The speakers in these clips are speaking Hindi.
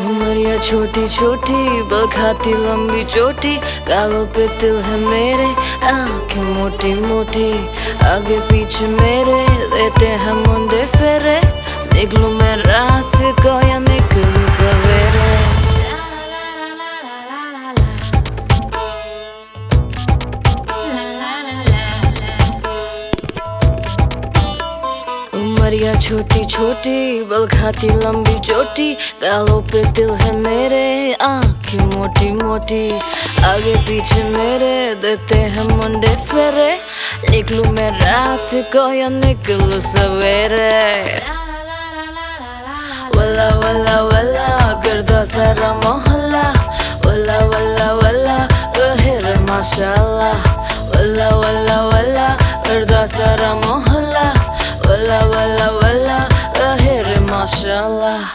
उमरिया छोटी छोटी बखाती लंबी चोटी, गालों पे तिल है मेरे, आंखें मोटी मोटी, आगे पीछे मेरे देते हैं मुंडे फेरे। निकलूं मैं रात को या निकलूं सवेरे। उमरिया छोटी छोटी बलखाती लंबी चोटी, गालों पे तिल है मेरे, आंखें मोटी मोटी, आगे पीछे मेरे देते हैं मुंडे फेरे। निकलूं मैं रात को या निकलूं सवेरे। वल्ला वल्ला वल्ला करदा सारा मोहल्ला, वल्ला वल्ला वल्ला कहे रे माशाअल्लाह। वल्ला वल्ला वल्ला करदा सारा मोहल्ला, वल्ला वल्ला वल्ला कहे रे माशाअल्लाह।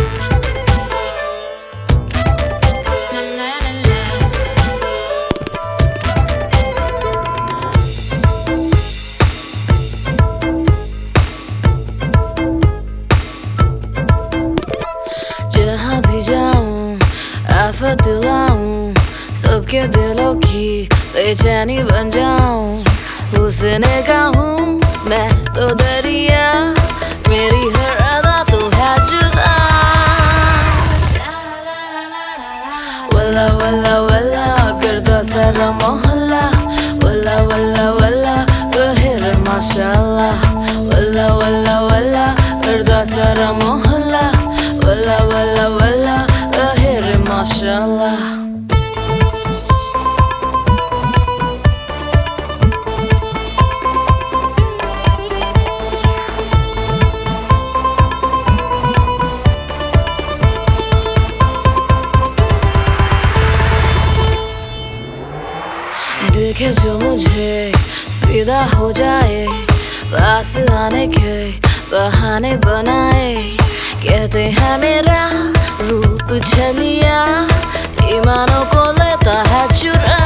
जहाँ भी जाऊं आफत लाऊं, सबके दिलों की बेचैनी बन जाऊं। उसने कहूँ मैं तो दरिया, मेरी हर अदा तो है जुदा। वल्ला वल्ला वल्ला करदा सारा मोहल्ला, वल्ला वल्ला वल्ला कहे रे माशाअल्लाह। वल्ला वल्ला वल्ला करदा सारा मोहल्ला, वल्ला वल्ला वल्ला कहे रे माशाअल्लाह। देखे जो मुझे फिदा हो जाए, पास आने के बहाने बनाए। कहते हैं मेरा रूप छलिया, ईमानों को लेता है चुरा।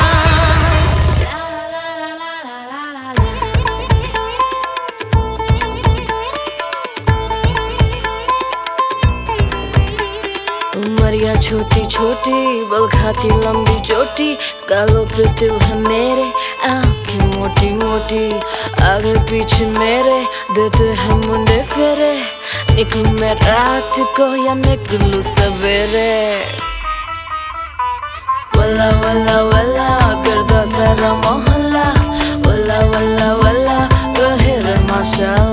उमरिया छोटी छोटी बलखाती लंबी चोटी, गालों पे तिल है मेरे, आंखें मोटी मोटी, आगे पीछे मेरे देते हैं मुंडे फेरे। निकलूं मैं रात को या निकलूं सवेरे। वल्ला वल्ला वल्ला करदा सारा मोहल्ला, वल्ला वल्ला वल्ला कहे रे माशाअल्लाह।